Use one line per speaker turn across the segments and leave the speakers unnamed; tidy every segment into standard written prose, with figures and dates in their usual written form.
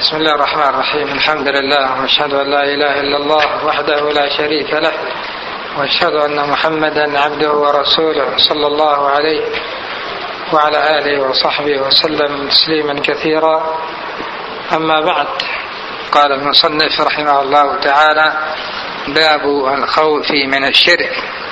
بسم الله الرحمن الرحيم. الحمد لله وأشهد أن لا إله إلا الله وحده لا شريك له، وأشهد أن محمدا عبده ورسوله صلى الله عليه وعلى آله وصحبه وسلم تسليما كثيرا. أما بعد، قال المصنف رحمه الله تعالى: باب الخوف من الشرك،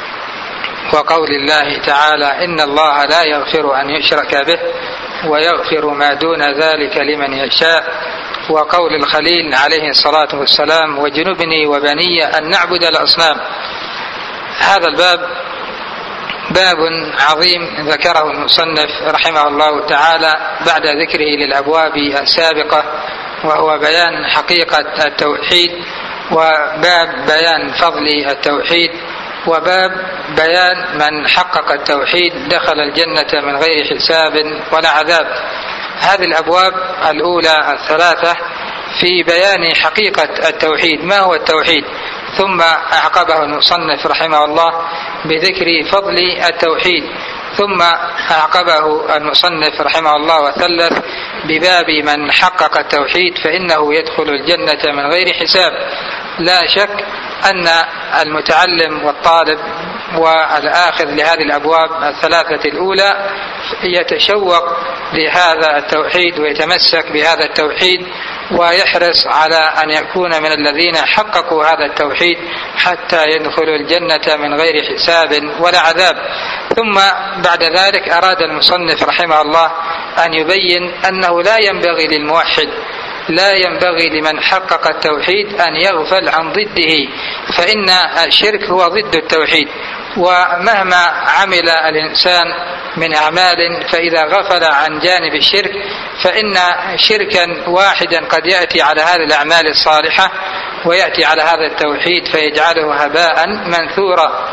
وقول الله تعالى: إن الله لا يغفر أن يشرك به ويغفر ما دون ذلك لمن يشاء، وقول الخليل عليه الصلاة والسلام: وجنبني وبني أن نعبد الأصنام. هذا الباب باب عظيم ذكره المصنف رحمه الله تعالى بعد ذكره للأبواب السابقة، وهو بيان حقيقة التوحيد، وباب بيان فضل التوحيد، وباب بيان من حقق التوحيد دخل الجنة من غير حساب ولا عذاب. هذه الأبواب الأولى الثلاثة في بيان حقيقة التوحيد، ما هو التوحيد، ثم أعقبه المصنف رحمه الله بذكر فضل التوحيد، ثم أعقبه المصنف رحمه الله وثلث بباب من حقق التوحيد فإنه يدخل الجنة من غير حساب. لا شك أن المتعلم والطالب والآخذ لهذه الأبواب الثلاثة الأولى يتشوق لهذا التوحيد ويتمسك بهذا التوحيد ويحرص على أن يكون من الذين حققوا هذا التوحيد حتى يدخلوا الجنة من غير حساب ولا عذاب. ثم بعد ذلك أراد المصنف رحمه الله أن يبين أنه لا ينبغي للموحد، لا ينبغي لمن حقق التوحيد أن يغفل عن ضده، فإن الشرك هو ضد التوحيد، ومهما عمل الإنسان من أعمال فإذا غفل عن جانب الشرك فإن شركا واحدا قد يأتي على هذه الأعمال الصالحة ويأتي على هذا التوحيد فيجعله هباء منثورا.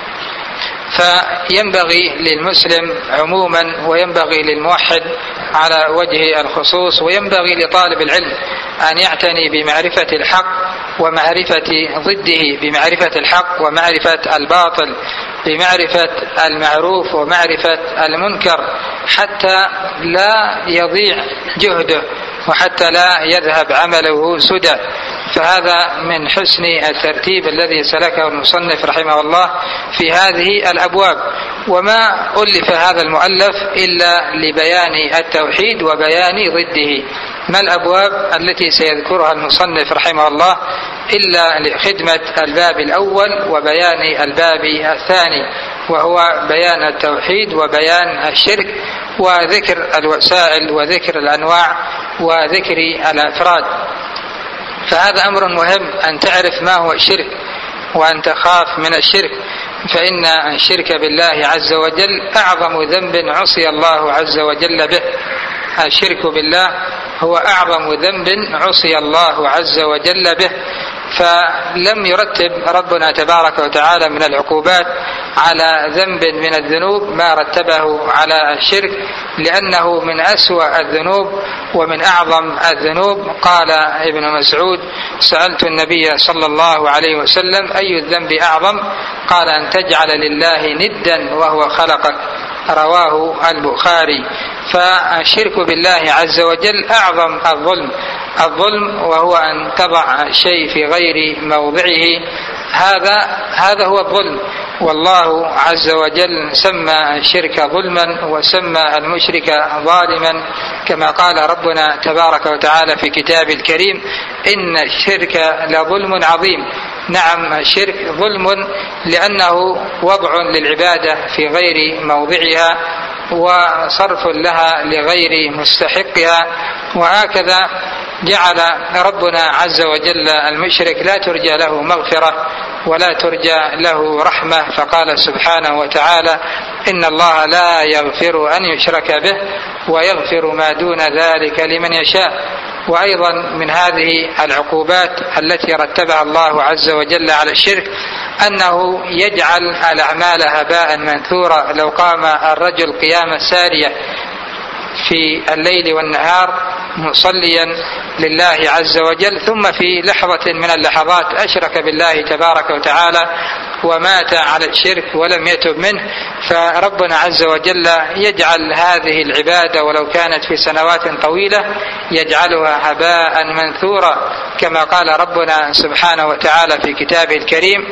فينبغي للمسلم عموما وينبغي للموحد على وجه الخصوص وينبغي لطالب العلم أن يعتني بمعرفة الحق ومعرفة ضده، بمعرفة الحق ومعرفة الباطل، بمعرفة المعروف ومعرفة المنكر، حتى لا يضيع جهده وحتى لا يذهب عمله سدى. فهذا من حسن الترتيب الذي سلكه المصنف رحمه الله في هذه الأبواب. وما ألف هذا المؤلف إلا لبيان التوحيد وبيان ضده. ما الأبواب التي سيذكرها المصنف رحمه الله إلا لخدمة الباب الأول وبيان الباب الثاني، وهو بيان التوحيد وبيان الشرك وذكر الوسائل وذكر الأنواع وذكر الأفراد. فهذا أمر مهم أن تعرف ما هو الشرك وأن تخاف من الشرك، فإن الشرك بالله عز وجل أعظم ذنب عصي الله عز وجل به. الشرك بالله هو أعظم ذنب عصي الله عز وجل به، فلم يرتب ربنا تبارك وتعالى من العقوبات على ذنب من الذنوب ما رتبه على الشرك، لأنه من أسوأ الذنوب ومن أعظم الذنوب. قال ابن مسعود: سألت النبي صلى الله عليه وسلم: أي الذنب أعظم؟ قال: أن تجعل لله ندا وهو خلقك. رواه البخاري. فالشرك بالله عز وجل أعظم الظلم وهو أن تضع الشيء في غير موضعه، هذا هو الظلم. والله عز وجل سمى الشرك ظلما وسمى المشرك ظالما، كما قال ربنا تبارك وتعالى في كتاب الكريم: إن الشرك لظلم عظيم. نعم، الشرك ظلم لأنه وضع للعبادة في غير موضعها وصرف لها لغير مستحقها، وهكذا جعل ربنا عز وجل المشرك لا ترجى له مغفرة ولا ترجى له رحمة، فقال سبحانه وتعالى: إن الله لا يغفر أن يشرك به ويغفر ما دون ذلك لمن يشاء. وأيضا من هذه العقوبات التي رتبها الله عز وجل على الشرك أنه يجعل الأعمال هباء منثورا. لو قام الرجل قيام سارية في الليل والنهار مصليا لله عز وجل، ثم في لحظة من اللحظات أشرك بالله تبارك وتعالى ومات على الشرك ولم يتب منه، فربنا عز وجل يجعل هذه العبادة ولو كانت في سنوات طويلة يجعلها هباء منثورا، كما قال ربنا سبحانه وتعالى في كتابه الكريم: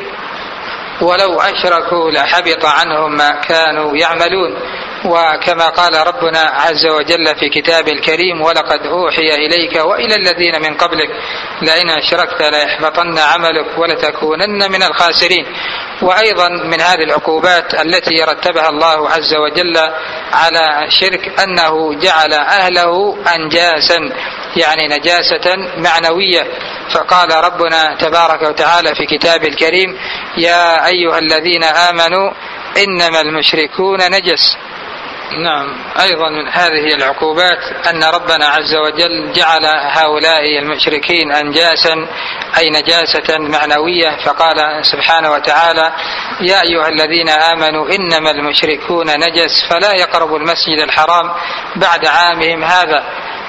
ولو أشركوا لحبط عنهم ما كانوا يعملون. وكما قال ربنا عز وجل في كتابه الكريم: ولقد أوحي إليك وإلى الذين من قبلك لئن أشركت ليحبطن عملك ولتكونن من الخاسرين. وأيضا من هذه العقوبات التي رتبها الله عز وجل على الشرك أنه جعل أهله أنجاسا، يعني نجاسة معنوية. فقال ربنا تبارك وتعالى في كتابه الكريم: يا أيها الذين آمنوا إنما المشركون نجس. نعم، أيضا من هذه العقوبات أن ربنا عز وجل جعل هؤلاء المشركين أنجاسا، أي نجاسة معنوية. فقال سبحانه وتعالى: يا أيها الذين آمنوا إنما المشركون نجس فلا يقربوا المسجد الحرام بعد عامهم هذا.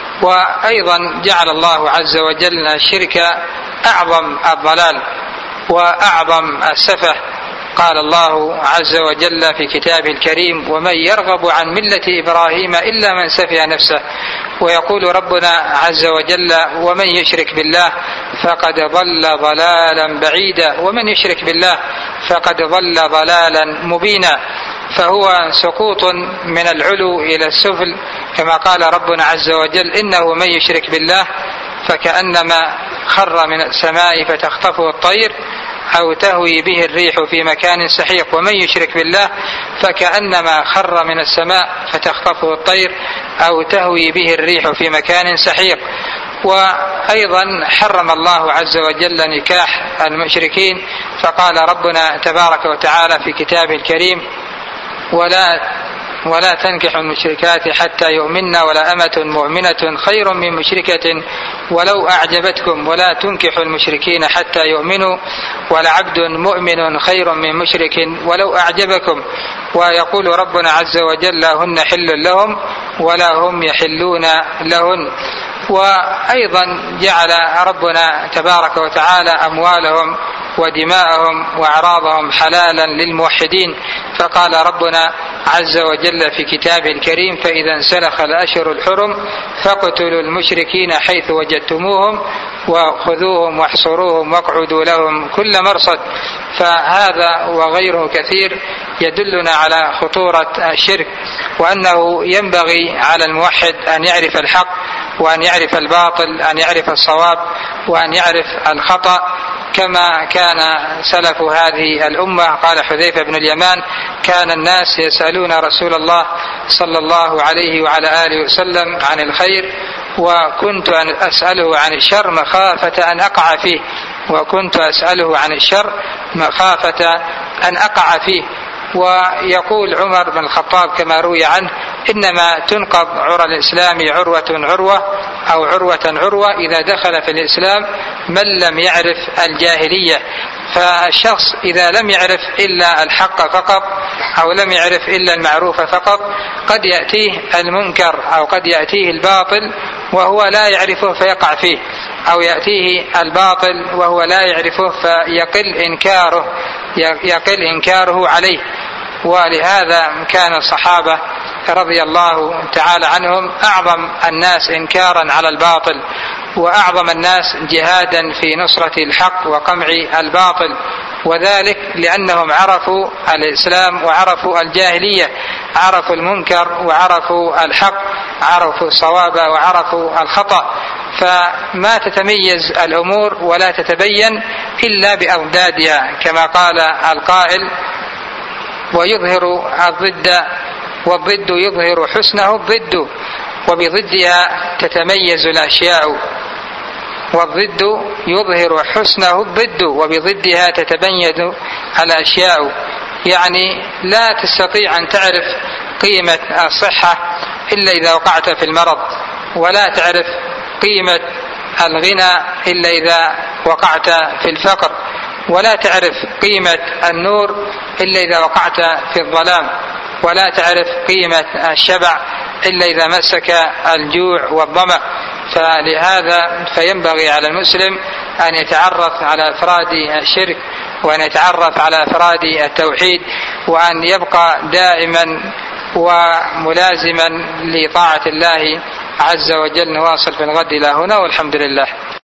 وأيضا جعل الله عز وجل الشرك أعظم الضلال وأعظم السفه. قال الله عز وجل في كتابه الكريم: ومن يرغب عن ملة إبراهيم إلا من سفه نفسه. ويقول ربنا عز وجل: ومن يشرك بالله فقد ضل ضلالا بعيدا. ومن يشرك بالله فقد ضل ضلالا مبينا. فهو سقوط من العلو إلى السفل، كما قال ربنا عز وجل: إنه من يشرك بالله فكأنما خر من السماء فتخطفه الطير أو تهوي به الريح في مكان سحيق. ومن يشرك بالله فكأنما خر من السماء فتخطفه الطير أو تهوي به الريح في مكان سحيق. وأيضا حرم الله عز وجل نكاح المشركين، فقال ربنا تبارك وتعالى في كتابه الكريم: ولا تنكحوا المشركات حتى يؤمن ولا أمة مؤمنة خير من مشركة ولو أعجبتكم ولا تنكحوا المشركين حتى يؤمنوا ولعبد مؤمن خير من مشرك ولو أعجبكم. ويقول ربنا عز وجل: هن حل لهم ولا هم يحلون لهن. وأيضا جعل ربنا تبارك وتعالى أموالهم ودماءهم وأعراضهم حلالا للموحدين، فقال ربنا عز وجل في كتابه الكريم: فإذا انسلخ الأشهر الحرم فاقتلوا المشركين حيث وجدتموهم وخذوهم واحصروهم واقعدوا لهم كل مرصد. فهذا وغيره كثير يدلنا على خطورة الشرك، وأنه ينبغي على الموحد أن يعرف الحق وأن يعرف الباطل، أن يعرف الصواب وأن يعرف الخطأ، كما كان سلف هذه الأمة. قال حذيفة بن اليمان: كان الناس يسألون رسول الله صلى الله عليه وعلى آله وسلم عن الخير وكنت أسأله عن الشر مخافة أن أقع فيه، وكنت أسأله عن الشر مخافة أن أقع فيه. ويقول عمر بن الخطاب كما روي عنه: إنما تنقض عرى الإسلام عروة عروة أو عروة عروة إذا دخل في الإسلام من لم يعرف الجاهلية. فالشخص إذا لم يعرف إلا الحق فقط أو لم يعرف إلا المعروف فقط قد يأتيه المنكر أو قد يأتيه الباطل وهو لا يعرفه فيقع فيه، أو يأتيه الباطل وهو لا يعرفه فيقل إنكاره عليه. ولهذا كان الصحابة رضي الله تعالى عنهم أعظم الناس إنكارا على الباطل وأعظم الناس جهادا في نصرة الحق وقمع الباطل، وذلك لأنهم عرفوا الإسلام وعرفوا الجاهلية، عرفوا المنكر وعرفوا الحق، عرفوا الصواب وعرفوا الخطأ. فما تتميز الأمور ولا تتبين إلا بأضدادها، كما قال القائل: ويظهر الضد والضد يظهر حسنه الضد وبضدها تتميز الأشياء. والضد يظهر حسنه الضد وبضدها تتبين الأشياء، يعني لا تستطيع أن تعرف قيمة الصحة إلا إذا وقعت في المرض، ولا تعرف قيمة الغنى إلا إذا وقعت في الفقر، ولا تعرف قيمة النور إلا إذا وقعت في الظلام، ولا تعرف قيمة الشبع إلا إذا مسك الجوع والظمأ. فلهذا فينبغي على المسلم أن يتعرف على أفراد الشرك، وأن يتعرف على أفراد التوحيد، وأن يبقى دائما وملازما لطاعة الله عز وجل. نواصل في الغد إلى هنا، والحمد لله.